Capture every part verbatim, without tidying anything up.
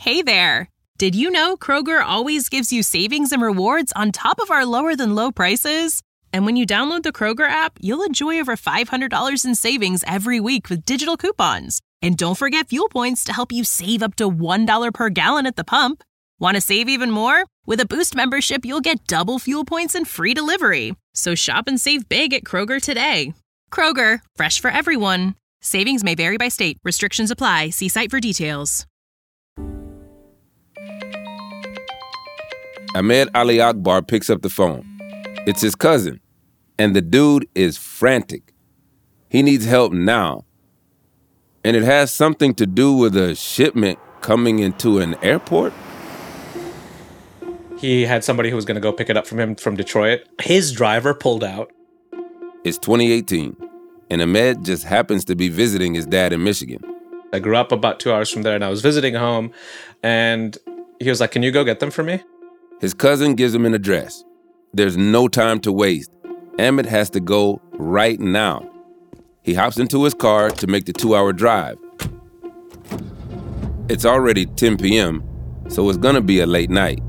Hey there! Did you know Kroger always gives you savings and rewards on top of our lower-than-low prices? And when you download the Kroger app, you'll enjoy over five hundred dollars in savings every week with digital coupons. And don't forget fuel points to help you save up to one dollar per gallon at the pump. Want to save even more? With a Boost membership, you'll get double fuel points and free delivery. So shop and save big at Kroger today. Kroger, fresh for everyone. Savings may vary by state. Restrictions apply. See site for details. Ahmed Ali Akbar picks up the phone. It's his cousin, and the dude is frantic. He needs help now. And it has something to do with a shipment coming into an airport? He had somebody who was going to go pick it up from him from Detroit. His driver pulled out. It's twenty eighteen, and Ahmed just happens to be visiting his dad in Michigan. I grew up about two hours from there, and I was visiting home, and he was like, "Can you go get them for me?" His cousin gives him an address. There's no time to waste. Ahmed has to go right now. He hops into his car to make the two-hour drive. It's already ten p.m., so it's gonna be a late night.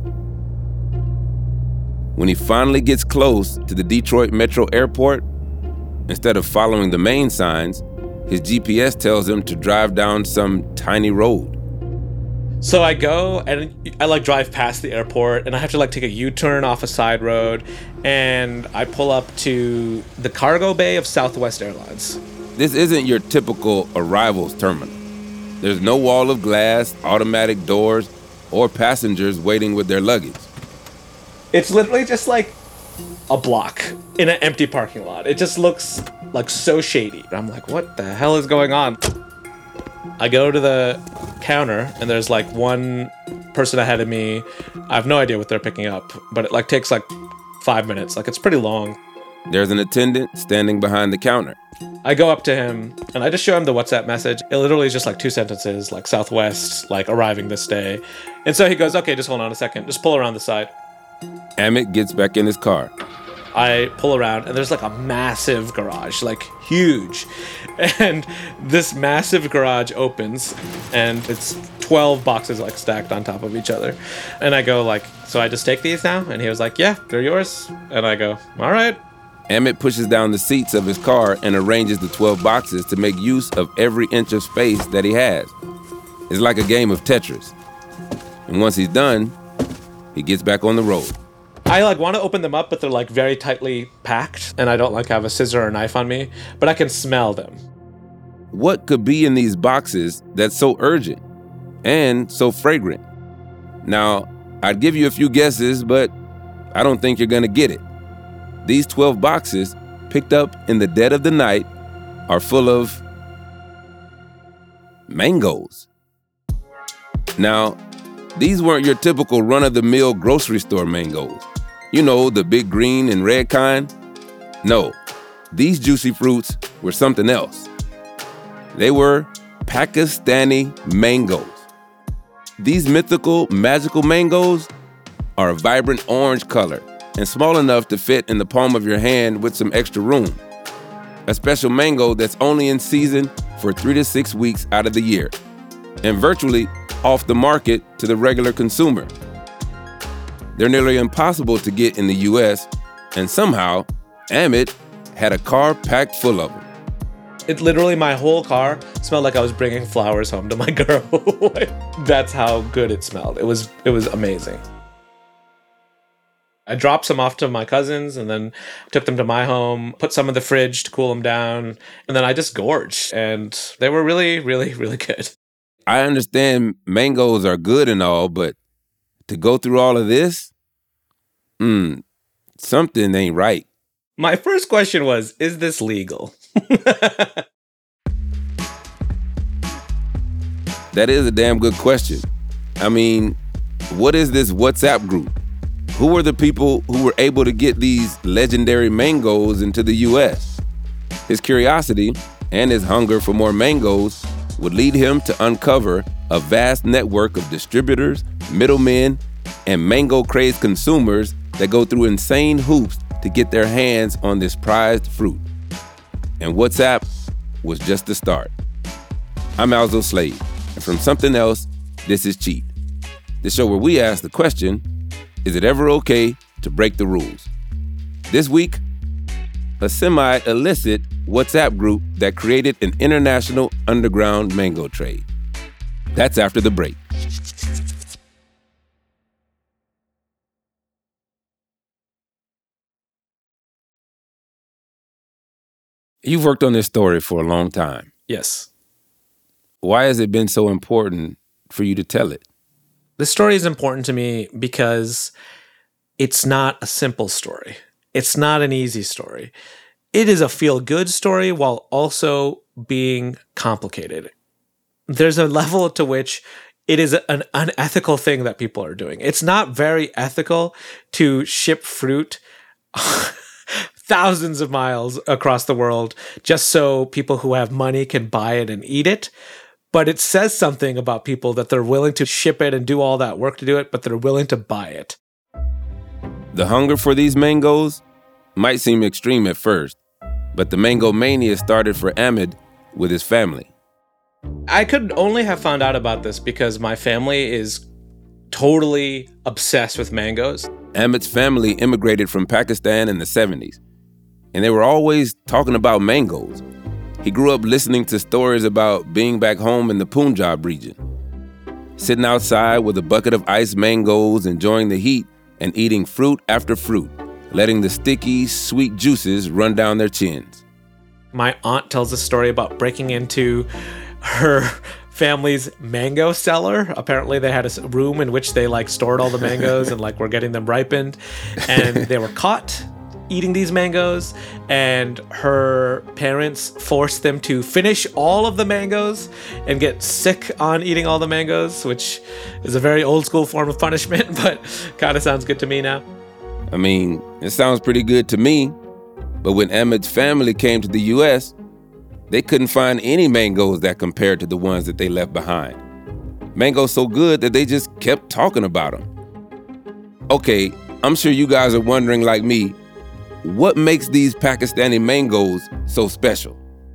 When he finally gets close to the Detroit Metro Airport, instead of following the main signs, his G P S tells him to drive down some tiny road. So I go and I like drive past the airport and I have to like take a U-turn off a side road and I pull up to the cargo bay of Southwest Airlines. This isn't your typical arrivals terminal. There's no wall of glass, automatic doors, or passengers waiting with their luggage. It's literally just like a block in an empty parking lot. It just looks like so shady. I'm like, what the hell is going on? I go to the counter and there's like one person ahead of me. I have no idea what they're picking up, but it like takes like five minutes. Like it's pretty long. There's an attendant standing behind the counter. I go up to him and I just show him the WhatsApp message. It literally is just like two sentences, like Southwest, like arriving this day. And so he goes, okay, just hold on a second. Just pull around the side. Ahmed gets back in his car. I pull around and there's like a massive garage, like huge. And this massive garage opens and it's twelve boxes like stacked on top of each other. And I go like, so I just take these now? And he was like, yeah, they're yours. And I go, all right. Ahmed pushes down the seats of his car and arranges the twelve boxes to make use of every inch of space that he has. It's like a game of Tetris. And once he's done, he gets back on the road. I like want to open them up, but they're like very tightly packed, and I don't like have a scissor or a knife on me, but I can smell them. What could be in these boxes that's so urgent and so fragrant? Now, I'd give you a few guesses, but I don't think you're gonna get it. These twelve boxes, picked up in the dead of the night, are full of mangoes. Now, these weren't your typical run-of-the-mill grocery store mangoes. You know, the big green and red kind? No, these juicy fruits were something else. They were Pakistani mangoes. These mythical, magical mangoes are a vibrant orange color and small enough to fit in the palm of your hand with some extra room. A special mango that's only in season for three to six weeks out of the year, and virtually off the market to the regular consumer. They're nearly impossible to get in the U S, and somehow, Ahmed had a car packed full of them. It literally, my whole car smelled like I was bringing flowers home to my girl. That's how good it smelled. It was, it was amazing. I dropped some off to my cousins and then took them to my home, put some in the fridge to cool them down, and then I just gorged. And they were really, really, really good. I understand mangoes are good and all, but to go through all of this, hmm, something ain't right. My first question was, is this legal? That is a damn good question. I mean, what is this WhatsApp group? Who are the people who were able to get these legendary mangoes into the U S? His curiosity and his hunger for more mangoes would lead him to uncover a vast network of distributors, middlemen, and mango-crazed consumers that go through insane hoops to get their hands on this prized fruit. And WhatsApp was just the start. I'm Alzo Slade, and from Something Else, this is Cheat, the show where we ask the question, is it ever okay to break the rules? This week, a semi-illicit WhatsApp group that created an international underground mango trade. That's after the break. You've worked on this story for a long time. Yes. Why has it been so important for you to tell it? This story is important to me because it's not a simple story. It's not an easy story. It is a feel-good story while also being complicated. There's a level to which it is an unethical thing that people are doing. It's not very ethical to ship fruit thousands of miles across the world just so people who have money can buy it and eat it. But it says something about people that they're willing to ship it and do all that work to do it, but they're willing to buy it. The hunger for these mangoes might seem extreme at first, but the mango mania started for Ahmed with his family. I could only have found out about this because my family is totally obsessed with mangoes. Ahmed's family immigrated from Pakistan in the seventies, and they were always talking about mangoes. He grew up listening to stories about being back home in the Punjab region, sitting outside with a bucket of iced mangoes, enjoying the heat and eating fruit after fruit, letting the sticky, sweet juices run down their chins. My aunt tells a story about breaking into her family's mango cellar. Apparently they had a room in which they like stored all the mangoes and like were getting them ripened, and they were caught eating these mangoes, and her parents forced them to finish all of the mangoes and get sick on eating all the mangoes, which is a very old school form of punishment, but kind of sounds good to me now. I mean, it sounds pretty good to me, but when Ahmed's family came to the U S, they couldn't find any mangoes that compared to the ones that they left behind. Mangoes so good that they just kept talking about them. Okay, I'm sure you guys are wondering like me, what makes these Pakistani mangoes so special?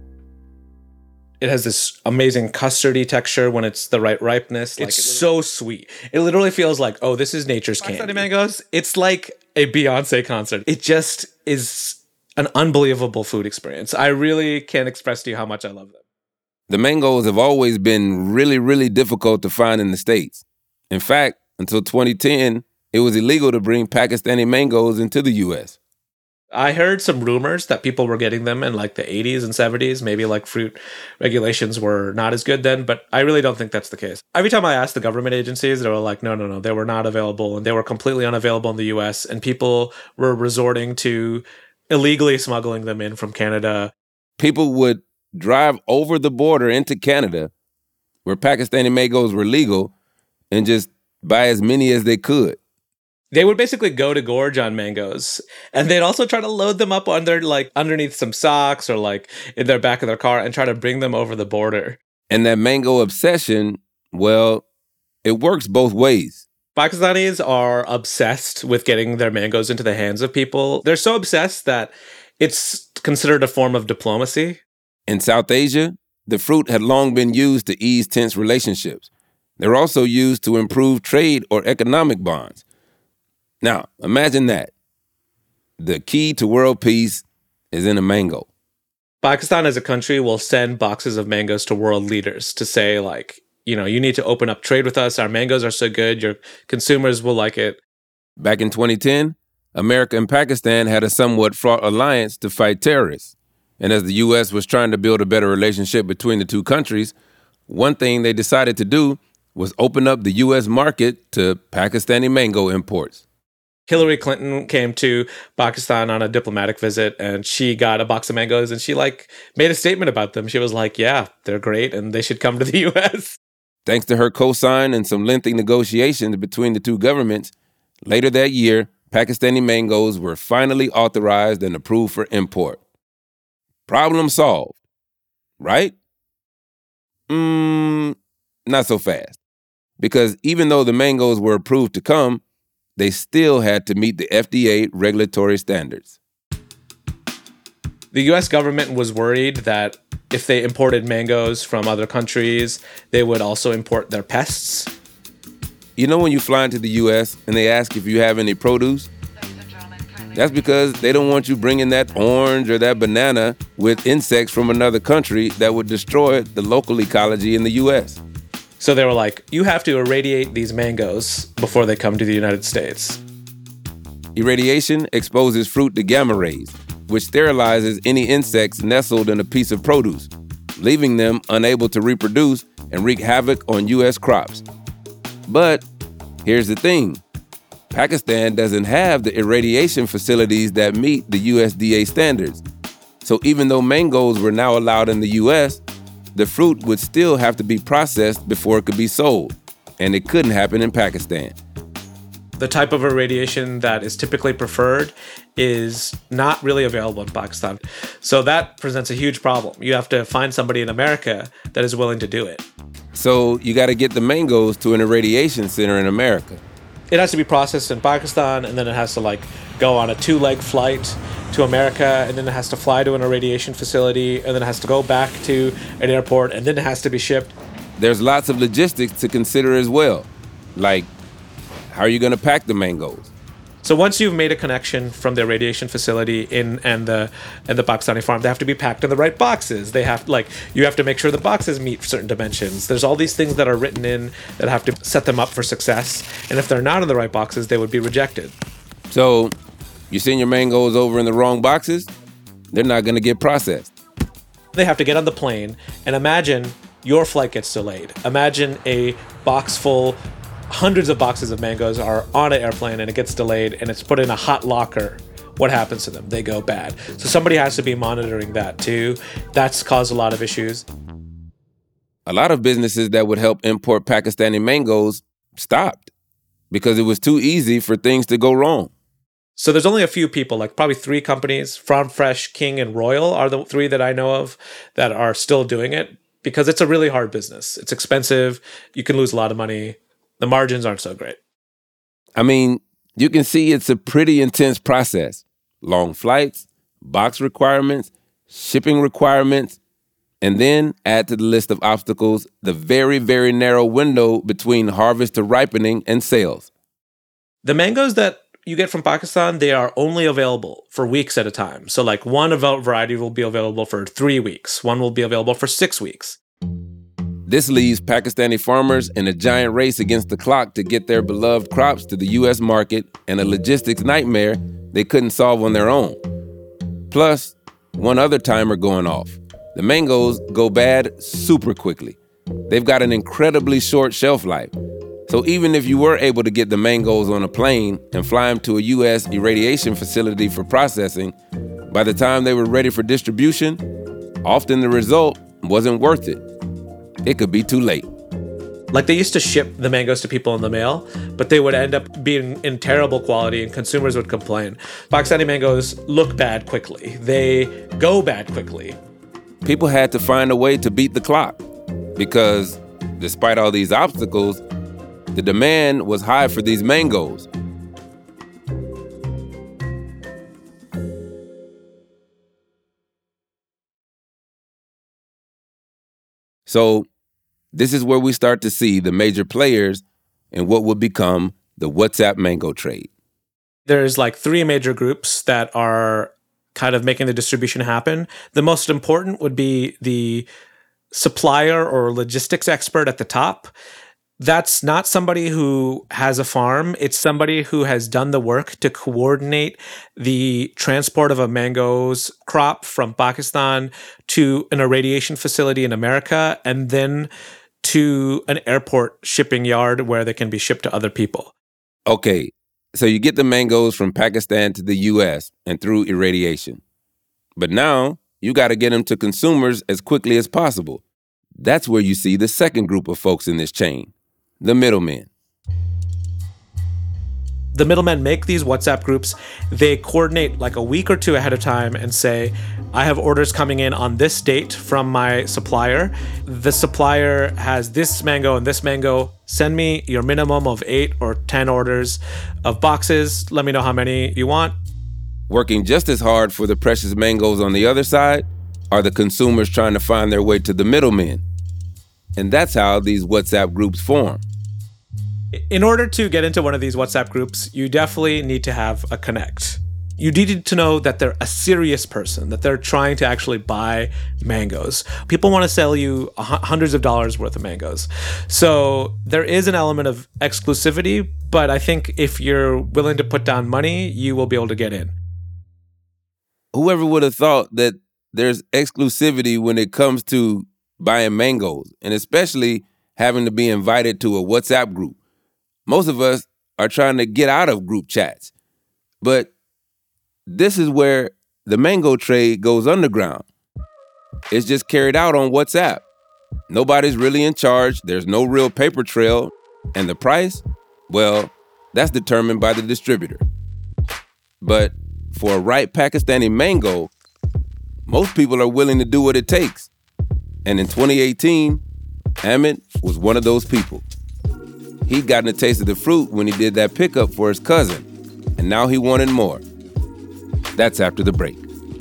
It has this amazing custardy texture when it's the right ripeness. Like, it's so sweet. It literally feels like, oh, this is nature's candy. Pakistani mangoes, it's like a Beyonce concert. It just is an unbelievable food experience. I really can't express to you how much I love them. The mangoes have always been really, really difficult to find in the States. In fact, until twenty ten, it was illegal to bring Pakistani mangoes into the U S. I heard some rumors that people were getting them in like the eighties and seventies. Maybe like fruit regulations were not as good then, but I really don't think that's the case. Every time I asked the government agencies, they were like, no, no, no, they were not available, and they were completely unavailable in the U S, and people were resorting to illegally smuggling them in from Canada. People would drive over the border into Canada, where Pakistani mangoes were legal, and just buy as many as they could. They would basically go to gorge on mangoes, and they'd also try to load them up on their, like, underneath some socks or like in their back of their car and try to bring them over the border. And that mango obsession, well, it works both ways. Pakistanis are obsessed with getting their mangoes into the hands of people. They're so obsessed that it's considered a form of diplomacy. In South Asia, the fruit had long been used to ease tense relationships. They're also used to improve trade or economic bonds. Now, imagine that. The key to world peace is in a mango. Pakistan as a country will send boxes of mangoes to world leaders to say, like, you know, you need to open up trade with us. Our mangoes are so good. Your consumers will like it. Back in twenty ten, America and Pakistan had a somewhat fraught alliance to fight terrorists. And as the U S was trying to build a better relationship between the two countries, one thing they decided to do was open up the U S market to Pakistani mango imports. Hillary Clinton came to Pakistan on a diplomatic visit, and she got a box of mangoes, and she like made a statement about them. She was like, yeah, they're great and they should come to the U S. Thanks to her cosign and some lengthy negotiations between the two governments, later that year, Pakistani mangoes were finally authorized and approved for import. Problem solved, right? Mmm, not so fast. Because even though the mangoes were approved to come, they still had to meet the F D A regulatory standards. The U S government was worried that if they imported mangoes from other countries, they would also import their pests. You know when you fly into the U S and they ask if you have any produce? That's because they don't want you bringing that orange or that banana with insects from another country that would destroy the local ecology in the U S. So they were like, you have to irradiate these mangoes before they come to the United States. Irradiation exposes fruit to gamma rays, which sterilizes any insects nestled in a piece of produce, leaving them unable to reproduce and wreak havoc on U S crops. But here's the thing. Pakistan doesn't have the irradiation facilities that meet the U S D A standards. So even though mangoes were now allowed in the U S, the fruit would still have to be processed before it could be sold. And it couldn't happen in Pakistan. The type of irradiation that is typically preferred is not really available in Pakistan. So that presents a huge problem. You have to find somebody in America that is willing to do it. So you got to get the mangoes to an irradiation center in America. It has to be processed in Pakistan, and then it has to like go on a two-leg flight to America, and then it has to fly to an irradiation facility, and then it has to go back to an airport, and then it has to be shipped. There's lots of logistics to consider as well. Like, how are you going to pack the mangoes? So once you've made a connection from the irradiation facility in and the and the Pakistani farm, they have to be packed in the right boxes. They have like you have to make sure the boxes meet certain dimensions. There's all these things that are written in that have to set them up for success. And if they're not in the right boxes, they would be rejected. So you send your mangoes over in the wrong boxes, they're not going to get processed. They have to get on the plane, and imagine your flight gets delayed. Imagine a box full. Hundreds of boxes of mangoes are on an airplane and it gets delayed and it's put in a hot locker. What happens to them? They go bad. So somebody has to be monitoring that too. That's caused a lot of issues. A lot of businesses that would help import Pakistani mangoes stopped because it was too easy for things to go wrong. So there's only a few people, like probably three companies, Farm Fresh, King, and Royal are the three that I know of that are still doing it because it's a really hard business. It's expensive. You can lose a lot of money. The margins aren't so great. I mean, you can see it's a pretty intense process. Long flights, box requirements, shipping requirements, and then add to the list of obstacles the very, very narrow window between harvest to ripening and sales. The mangoes that you get from Pakistan, they are only available for weeks at a time. So like one variety will be available for three weeks. One will be available for six weeks. This leaves Pakistani farmers in a giant race against the clock to get their beloved crops to the U S market and a logistics nightmare they couldn't solve on their own. Plus, one other timer going off. The mangoes go bad super quickly. They've got an incredibly short shelf life. So even if you were able to get the mangoes on a plane and fly them to a U S irradiation facility for processing, by the time they were ready for distribution, often the result wasn't worth it. It could be too late. Like they used to ship the mangoes to people in the mail, but they would end up being in terrible quality and consumers would complain. Pakistani mangoes look bad quickly. They go bad quickly. People had to find a way to beat the clock because despite all these obstacles, the demand was high for these mangoes. So this is where we start to see the major players in what would become the WhatsApp mango trade. There's like three major groups that are kind of making the distribution happen. The most important would be the supplier or logistics expert at the top. That's not somebody who has a farm. It's somebody who has done the work to coordinate the transport of a mangoes crop from Pakistan to an irradiation facility in America and then to an airport shipping yard where they can be shipped to other people. Okay, so you get the mangoes from Pakistan to the U S and through irradiation. But now you got to get them to consumers as quickly as possible. That's where you see the second group of folks in this chain. The middlemen. The middlemen make these WhatsApp groups. They coordinate like a week or two ahead of time and say, I have orders coming in on this date from my supplier. The supplier has this mango and this mango. Send me your minimum of eight or ten orders of boxes. Let me know how many you want. Working just as hard for the precious mangoes on the other side are the consumers trying to find their way to the middlemen. And that's how these WhatsApp groups form. In order to get into one of these WhatsApp groups, you definitely need to have a connect. You need to know that they're a serious person, that they're trying to actually buy mangoes. People want to sell you hundreds of dollars worth of mangoes. So there is an element of exclusivity, but I think if you're willing to put down money, you will be able to get in. Whoever would have thought that there's exclusivity when it comes to buying mangoes, and especially having to be invited to a WhatsApp group. Most of us are trying to get out of group chats. But this is where the mango trade goes underground. It's just carried out on WhatsApp. Nobody's really in charge. There's no real paper trail. And the price? Well, that's determined by the distributor. But for a ripe Pakistani mango, most people are willing to do what it takes. And in twenty eighteen, Amit was one of those people. He'd gotten a taste of the fruit when he did that pickup for his cousin, and now he wanted more. That's after the break.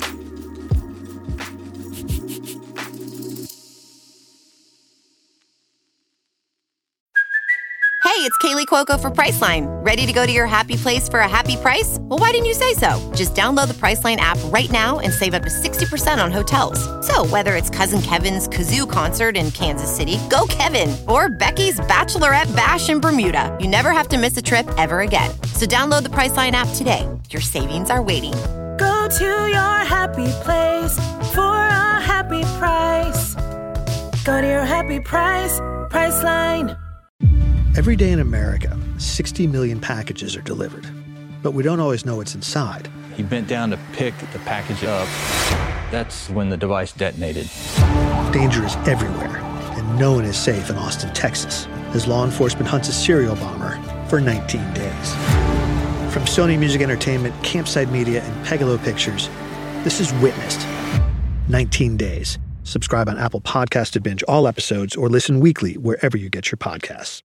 Hey, it's Kaylee Cuoco for Priceline. Ready to go to your happy place for a happy price? Well, why didn't you say so? Just download the Priceline app right now and save up to sixty percent on hotels. So whether it's Cousin Kevin's Kazoo Concert in Kansas City, go Kevin, or Becky's Bachelorette Bash in Bermuda, you never have to miss a trip ever again. So download the Priceline app today. Your savings are waiting. Go to your happy place for a happy price. Go to your happy price, Priceline. Every day in America, sixty million packages are delivered. But we don't always know what's inside. He bent down to pick the package up. That's when the device detonated. Danger is everywhere, and no one is safe in Austin, Texas, as law enforcement hunts a serial bomber for nineteen days. From Sony Music Entertainment, Campside Media, and Pegalo Pictures, this is Witnessed. nineteen days. Subscribe on Apple Podcasts to binge all episodes or listen weekly wherever you get your podcasts.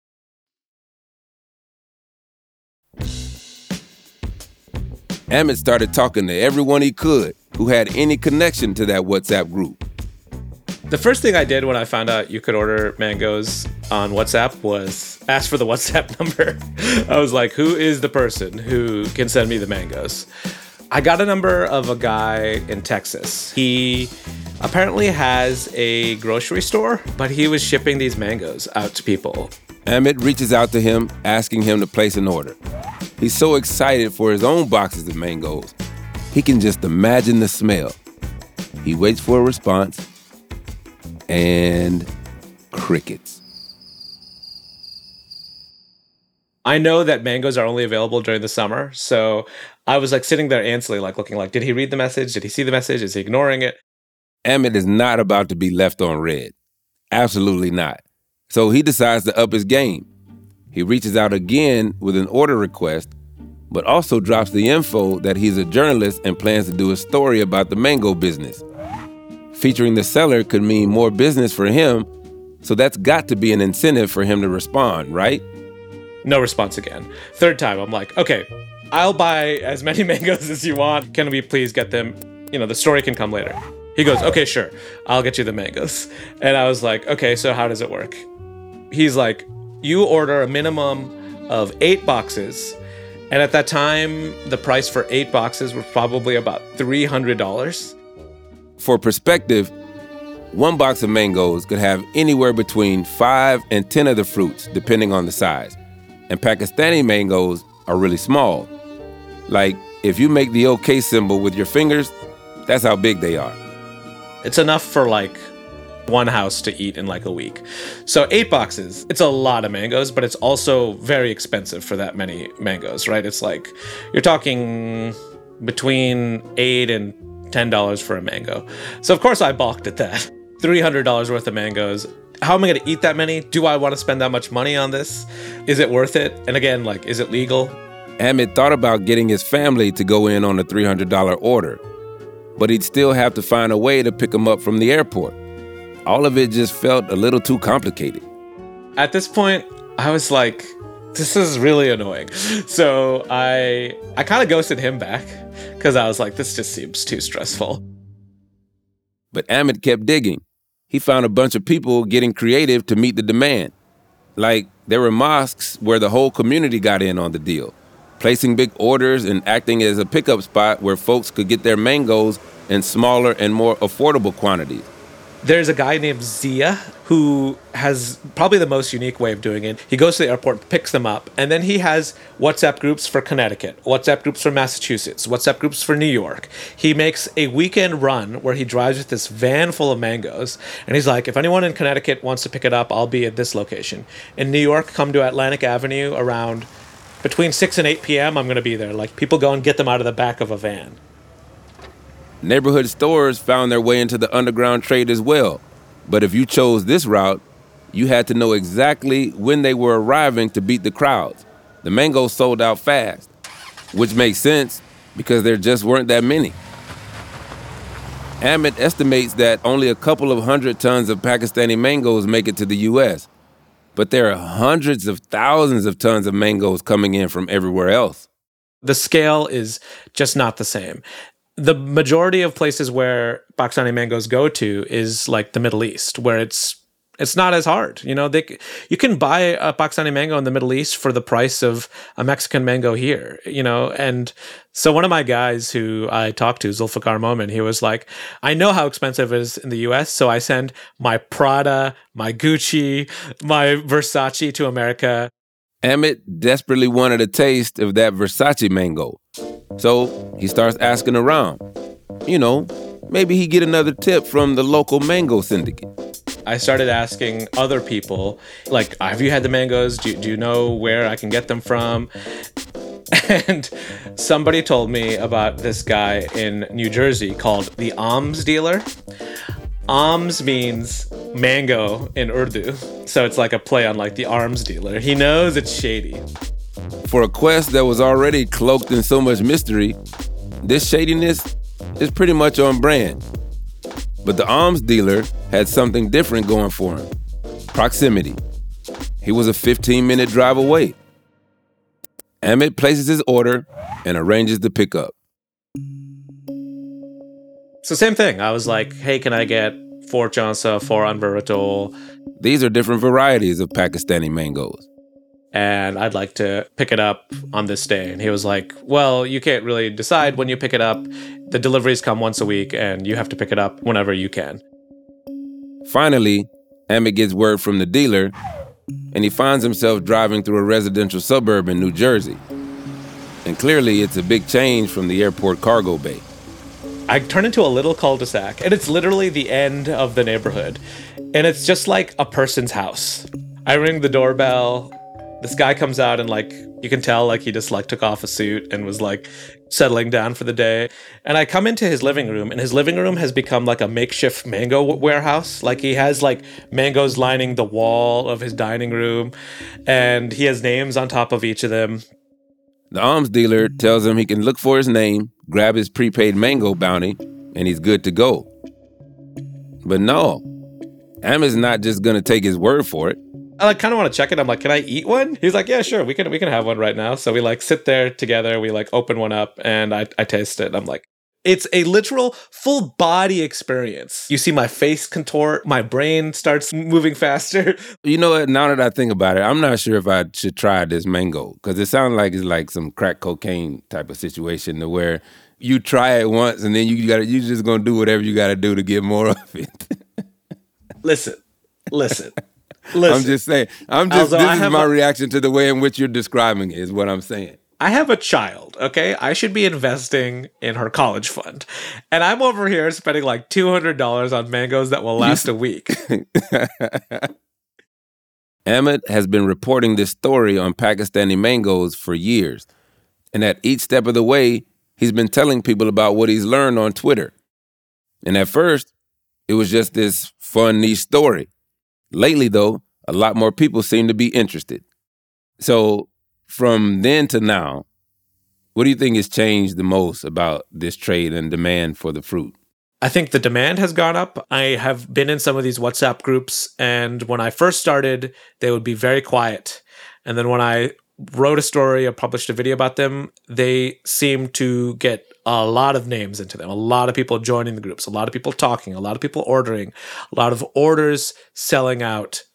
Amit started talking to everyone he could who had any connection to that WhatsApp group. The first thing I did when I found out you could order mangoes on WhatsApp was ask for the WhatsApp number. I was like, who is the person who can send me the mangoes? I got a number of a guy in Texas. He apparently has a grocery store, but he was shipping these mangoes out to people. Amit reaches out to him, asking him to place an order. He's so excited for his own boxes of mangoes, he can just imagine the smell. He waits for a response, and crickets. I know that mangoes are only available during the summer, so I was like sitting there anxiously, like looking like, did he read the message? Did he see the message? Is he ignoring it? Amit is not about to be left on red. Absolutely not. So he decides to up his game. He reaches out again with an order request, but also drops the info that he's a journalist and plans to do a story about the mango business. Featuring the seller could mean more business for him, so that's got to be an incentive for him to respond, right? No response again. Third time, I'm like, okay, I'll buy as many mangoes as you want. Can we please get them? You know, the story can come later. He goes, okay, sure, I'll get you the mangoes. And I was like, okay, so how does it work? He's like, you order a minimum of eight boxes. And at that time, the price for eight boxes was probably about three hundred dollars. For perspective, one box of mangoes could have anywhere between five and ten of the fruits, depending on the size. And Pakistani mangoes are really small. Like, if you make the OK symbol with your fingers, that's how big they are. It's enough for like one house to eat in like a week. So eight boxes, it's a lot of mangoes, but it's also very expensive for that many mangoes, right? It's like, you're talking between eight and ten dollars for a mango. So of course I balked at that. three hundred dollars worth of mangoes. How am I gonna eat that many? Do I wanna spend that much money on this? Is it worth it? And again, like, is it legal? Amit thought about getting his family to go in on a three hundred dollars order, but he'd still have to find a way to pick them up from the airport. All of it just felt a little too complicated. At this point, I was like, this is really annoying. So I I kind of ghosted him back because I was like, this just seems too stressful. But Amit kept digging. He found a bunch of people getting creative to meet the demand. Like, there were mosques where the whole community got in on the deal, placing big orders and acting as a pickup spot where folks could get their mangoes in smaller and more affordable quantities. There's a guy named Zia who has probably the most unique way of doing it. He goes to the airport, picks them up, and then he has WhatsApp groups for Connecticut, WhatsApp groups for Massachusetts, WhatsApp groups for New York. He makes a weekend run where he drives with this van full of mangoes, and he's like, if anyone in Connecticut wants to pick it up, I'll be at this location. In New York, come to Atlantic Avenue around between six and eight p.m., I'm going to be there. Like, people go and get them out of the back of a van. Neighborhood stores found their way into the underground trade as well. But if you chose this route, you had to know exactly when they were arriving to beat the crowds. The mangoes sold out fast, which makes sense because there just weren't that many. Amit estimates that only a couple of hundred tons of Pakistani mangoes make it to the U S, but there are hundreds of thousands of tons of mangoes coming in from everywhere else. The scale is just not the same. The majority of places where Pakistani mangoes go to is like the Middle East, where it's it's not as hard. You know, they you can buy a Pakistani mango in the Middle East for the price of a Mexican mango here, you know. And so one of my guys who I talked to, Zulfikar Momin, he was like, I know how expensive it is in the U S, so I send my Prada, my Gucci, my Versace to America. Amit desperately wanted a taste of that Versace mango. So he starts asking around. You know, maybe he get another tip from the local mango syndicate. I started asking other people, like, have you had the mangoes? Do, do you know where I can get them from? And somebody told me about this guy in New Jersey called the Alms Dealer. Alms means mango in Urdu. So it's like a play on like the arms dealer. He knows it's shady. For a quest that was already cloaked in so much mystery, this shadiness is pretty much on brand. But the alms dealer had something different going for him. Proximity. He was a fifteen-minute drive away. Amit places his order and arranges the pickup. So same thing. I was like, hey, can I get four chansa, four anbaratol? These are different varieties of Pakistani mangoes. And I'd like to pick it up on this day. And he was like, well, you can't really decide when you pick it up. The deliveries come once a week, and you have to pick it up whenever you can. Finally, Amit gets word from the dealer, and he finds himself driving through a residential suburb in New Jersey. And clearly, it's a big change from the airport cargo bay. I turn into a little cul-de-sac, and it's literally the end of the neighborhood. And it's just like a person's house. I ring the doorbell. This guy comes out and, like, you can tell, like, he just, like, took off a suit and was, like, settling down for the day. And I come into his living room, and his living room has become, like, a makeshift mango warehouse. Like, he has, like, mangoes lining the wall of his dining room, and he has names on top of each of them. The alms dealer tells him he can look for his name, grab his prepaid mango bounty, and he's good to go. But no, Amit's not just going to take his word for it. I like kind of want to check it. I'm like, can I eat one? He's like, yeah, sure. We can we can have one right now. So we like sit there together. We like open one up and I, I taste it. I'm like, it's a literal full body experience. You see my face contort. My brain starts moving faster. You know what? Now that I think about it, I'm not sure if I should try this mango because it sounds like it's like some crack cocaine type of situation to where you try it once and then you got you just gonna do whatever you got to do to get more of it. Listen, listen. Listen, I'm just saying. I'm just. Although this is my a, reaction to the way in which you're describing it. Is what I'm saying. I have a child. Okay, I should be investing in her college fund, and I'm over here spending like two hundred dollars on mangoes that will last you... a week. Amit has been reporting this story on Pakistani mangoes for years, and at each step of the way, he's been telling people about what he's learned on Twitter. And at first, it was just this fun niche story. Lately, though, a lot more people seem to be interested. So from then to now, what do you think has changed the most about this trade and demand for the fruit? I think the demand has gone up. I have been in some of these WhatsApp groups, and when I first started, they would be very quiet. And then when I wrote a story or published a video about them, they seemed to get a lot of names into them, a lot of people joining the groups, a lot of people talking, a lot of people ordering, a lot of orders selling out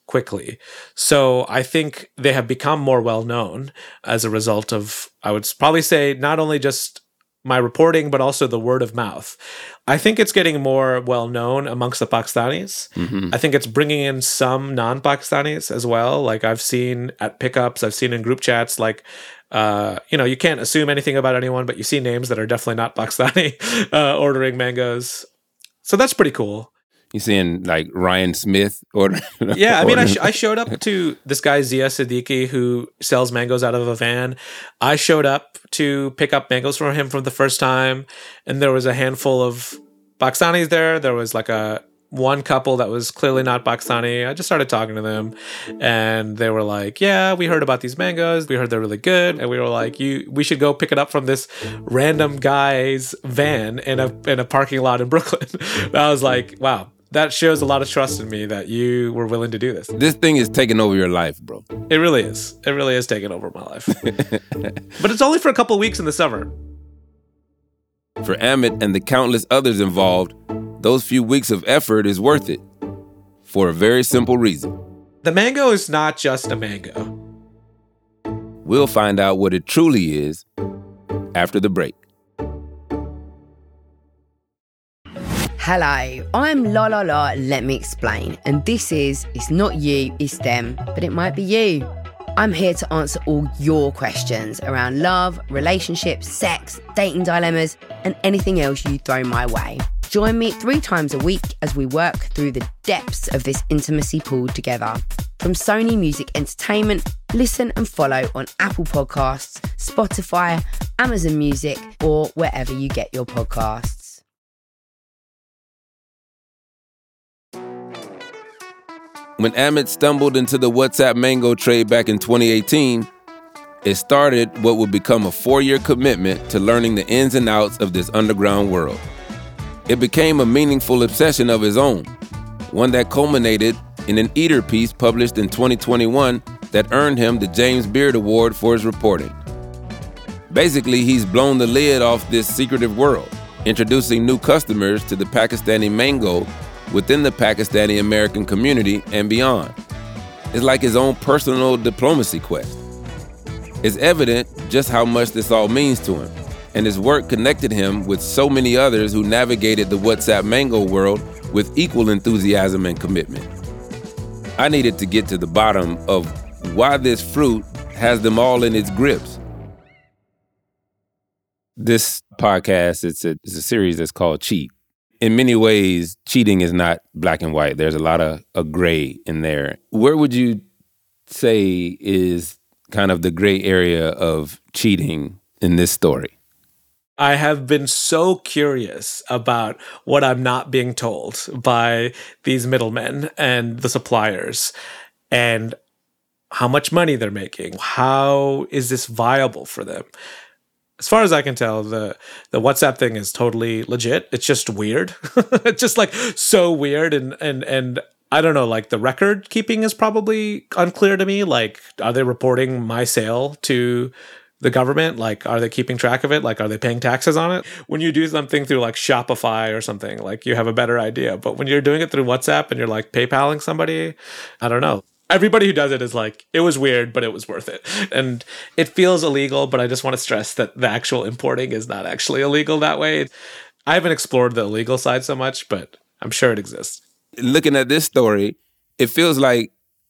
quickly. So I think they have become more well-known as a result of, I would probably say, not only just my reporting, but also the word of mouth. I think it's getting more well-known amongst the Pakistanis. Mm-hmm. I think it's bringing in some non-Pakistanis as well. Like I've seen at pickups, I've seen in group chats, like, uh, you know, you can't assume anything about anyone, but you see names that are definitely not Pakistani uh, ordering mangoes. So that's pretty cool. You seeing like Ryan Smith order? Yeah, I mean, I, sh- I showed up to this guy Zia Siddiqui who sells mangoes out of a van. I showed up to pick up mangoes from him for the first time, and there was a handful of Pakistanis there. There was like a one couple that was clearly not Pakistani. I just started talking to them, and they were like, "Yeah, we heard about these mangoes. We heard they're really good." And we were like, "You, we should go pick it up from this random guy's van in a in a parking lot in Brooklyn." And I was like, "Wow." That shows a lot of trust in me that you were willing to do this. This thing is taking over your life, bro. It really is. It really is taking over my life. But it's only for a couple of weeks in the summer. For Amit and the countless others involved, those few weeks of effort is worth it. For a very simple reason. The mango is not just a mango. We'll find out what it truly is after the break. Hello, I'm La La La, let me explain. And this is, it's not you, it's them, but it might be you. I'm here to answer all your questions around love, relationships, sex, dating dilemmas, and anything else you throw my way. Join me three times a week as we work through the depths of this intimacy pool together. From Sony Music Entertainment, listen and follow on Apple Podcasts, Spotify, Amazon Music, or wherever you get your podcasts. When Amit stumbled into the WhatsApp Mango trade back in twenty eighteen, it started what would become a four-year commitment to learning the ins and outs of this underground world. It became a meaningful obsession of his own, one that culminated in an Eater piece published in twenty twenty-one that earned him the James Beard Award for his reporting. Basically, he's blown the lid off this secretive world, introducing new customers to the Pakistani mango within the Pakistani American community and beyond. It's like his own personal diplomacy quest. It's evident just how much this all means to him, and his work connected him with so many others who navigated the WhatsApp Mango world with equal enthusiasm and commitment. I needed to get to the bottom of why this fruit has them all in its grips. This podcast, it's a, it's a series that's called Cheat. In many ways, cheating is not black and white. There's a lot of a gray in there. Where would you say is kind of the gray area of cheating in this story? I have been so curious about what I'm not being told by these middlemen and the suppliers, and how much money they're making. How is this viable for them? As far as I can tell, the, the WhatsApp thing is totally legit. It's just weird. It's just like so weird. And, and, and I don't know, like the record keeping is probably unclear to me. Like, are they reporting my sale to the government? Like, are they keeping track of it? Like, are they paying taxes on it? When you do something through like Shopify or something, like you have a better idea. But when you're doing it through WhatsApp and you're like PayPaling somebody, I don't know. Everybody who does it is like, it was weird, but it was worth it. And it feels illegal, but I just want to stress that the actual importing is not actually illegal that way. I haven't explored the illegal side so much, but I'm sure it exists. Looking at this story, it feels like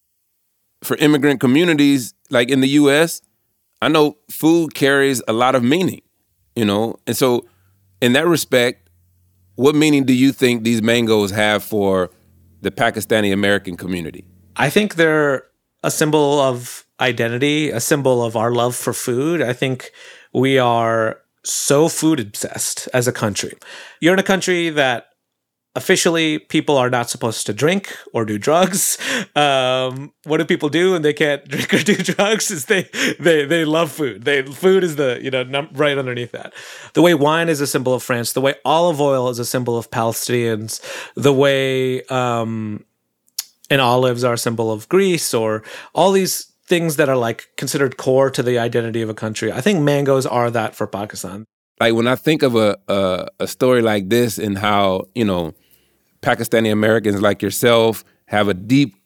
for immigrant communities, like in the U S, I know food carries a lot of meaning, you know? And so in that respect, what meaning do you think these mangoes have for the Pakistani American community? I think they're a symbol of identity, a symbol of our love for food. I think we are so food obsessed as a country. You're in a country that officially people are not supposed to drink or do drugs. Um, what do people do when they can't drink or do drugs? Is they they they love food. They food is the, you know, num- right underneath that. The way wine is a symbol of France, the way olive oil is a symbol of Palestinians, the way um, and olives are a symbol of Greece, or all these things that are like considered core to the identity of a country. I think mangoes are that for Pakistan. Like when I think of a a, a story like this and how, you know, Pakistani Americans like yourself have a deep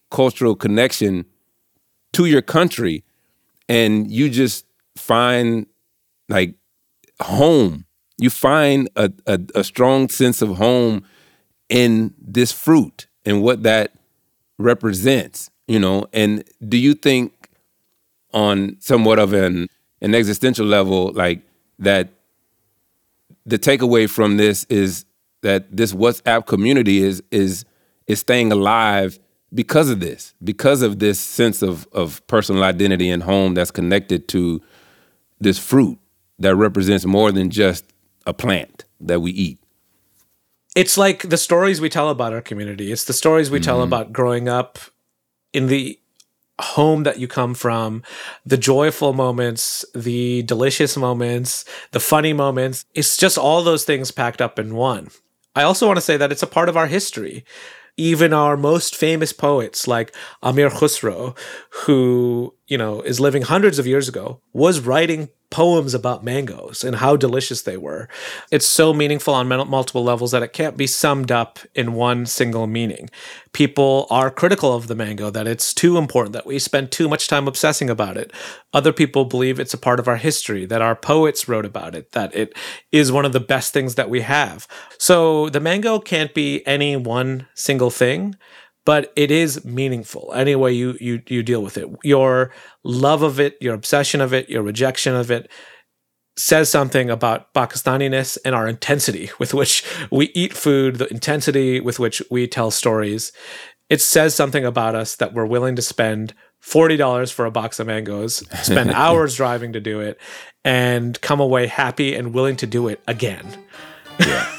cultural connection to your country, and you just find like home. You find a, a, a strong sense of home in this fruit and what that represents, you know. And do you think on somewhat of an, an existential level, like that the takeaway from this is that this WhatsApp community is is is staying alive because of this, because of this sense of, of personal identity and home that's connected to this fruit that represents more than just a plant that we eat? It's like the stories we tell about our community. It's the stories we mm-hmm. tell about growing up in the home that you come from, the joyful moments, the delicious moments, the funny moments. It's just all those things packed up in one. I also want to say that it's a part of our history. Even our most famous poets like Amir Khusro, who, you know, is living hundreds of years ago, was writing poems about mangoes and how delicious they were. It's so meaningful on multiple levels that it can't be summed up in one single meaning. People are critical of the mango, that it's too important, that we spend too much time obsessing about it. Other people believe it's a part of our history, that our poets wrote about it, that it is one of the best things that we have. So the mango can't be any one single thing, but it is meaningful any way you, you you deal with it. Your love of it, your obsession of it, your rejection of it says something about Pakistaniness and our intensity with which we eat food, the intensity with which we tell stories. It says something about us that we're willing to spend forty dollars for a box of mangoes, spend hours driving to do it, and come away happy and willing to do it again. Yeah.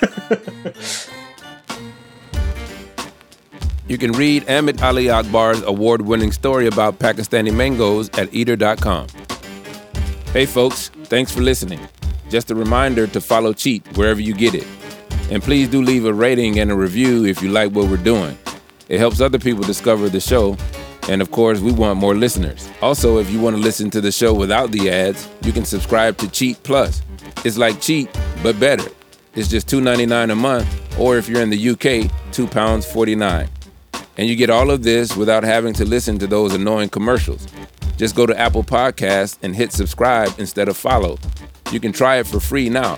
You can read Amit Ali Akbar's award-winning story about Pakistani mangoes at eater dot com. Hey folks, thanks for listening. Just a reminder to follow Cheat wherever you get it. And please do leave a rating and a review if you like what we're doing. It helps other people discover the show. And of course, we want more listeners. Also, if you want to listen to the show without the ads, you can subscribe to Cheat Plus. It's like Cheat, but better. It's just two dollars and ninety-nine cents a month, or if you're in the U K, two pounds forty-nine. And you get all of this without having to listen to those annoying commercials. Just go to Apple Podcasts and hit subscribe instead of follow. You can try it for free now.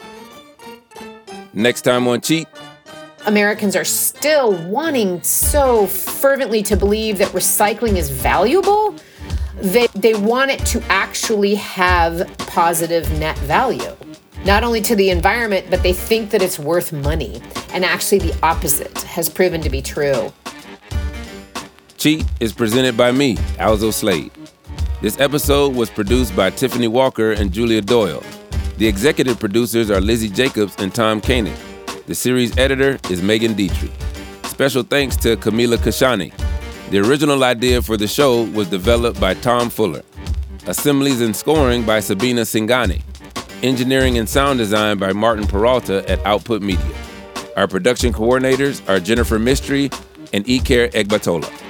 Next time on Cheat. Americans are still wanting so fervently to believe that recycling is valuable. They, they want it to actually have positive net value. Not only to the environment, but they think that it's worth money. And actually the opposite has proven to be true. Cheat is presented by me, Alzo Slade. This episode was produced by Tiffany Walker and Julia Doyle. The executive producers are Lizzie Jacobs and Tom Koenig. The series editor is Megan Dietrich. Special thanks to Camila Kashani. The original idea for the show was developed by Tom Fuller. Assemblies and scoring by Sabina Singani. Engineering and sound design by Martin Peralta at Output Media. Our production coordinators are Jennifer Mistry and Iker Egbatola.